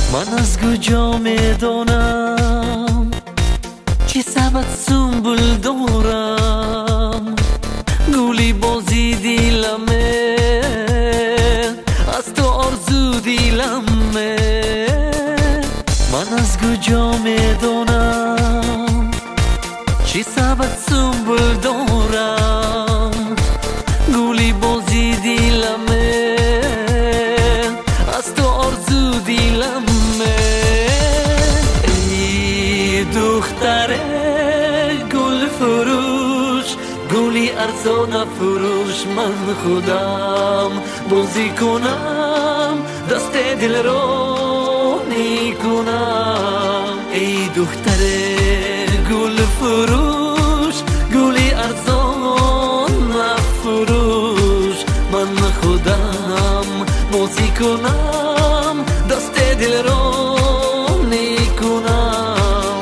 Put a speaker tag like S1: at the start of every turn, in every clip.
S1: من از کجا میدونم که سبت سنبول دارم، گولی بازی دیلمه، از تو آرزو دیلمه. من از کجا میدونم که سبت سنبول دارم، گولی بازی دیلمه، از تو آرزو دیلمه. ای دختر گل فروش، گلی ارزان فروش، من خودم بازی کنم، دست دل رو نیکنم. ای دختر گل فروش، گلی ارزان فروش، من خودم بازی کنم، دست دل رو نیکنم.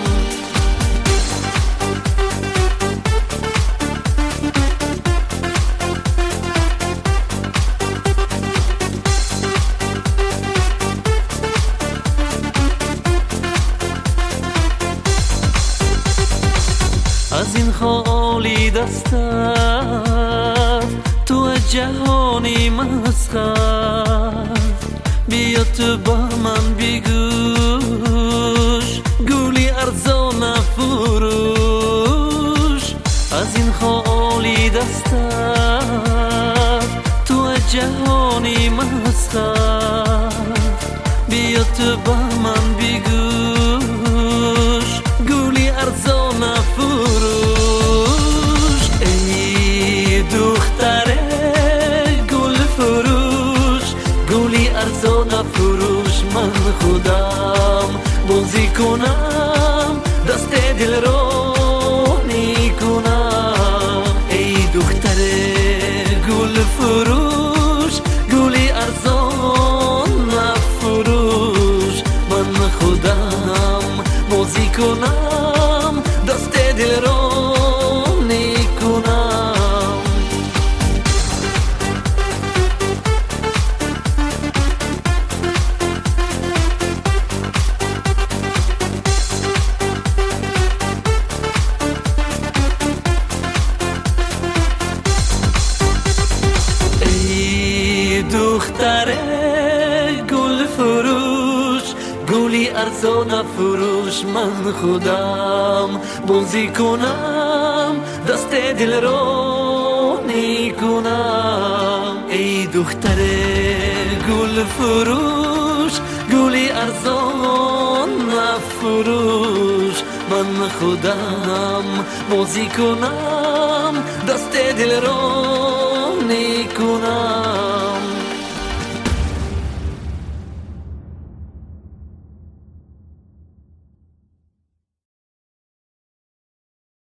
S1: از این خالی دستت تو جهانی مسخر، بیا تو با من بگوش، گولی ارزان فروش. از این خالی دستت تو جهانی مسخر، بیا تو با من بگوش، گولی ارزان فروش. ای دختر گل فروش، گولی ارزان فروش، من خودم بازی کنم، دست دل رو نیکنم. ای دختر گل فروش، گولی ارزان فروش، من خودم بازی کنم، دست دل رو نیکنم. ای دختر گل فروش، گولی ارزان فروش، من خودم بازی کنم، دست دل رو نیکنم. ای دختر گل فروش، گولی ارزان فروش، من خودم بازی کنم، دست دل رو نیکنم.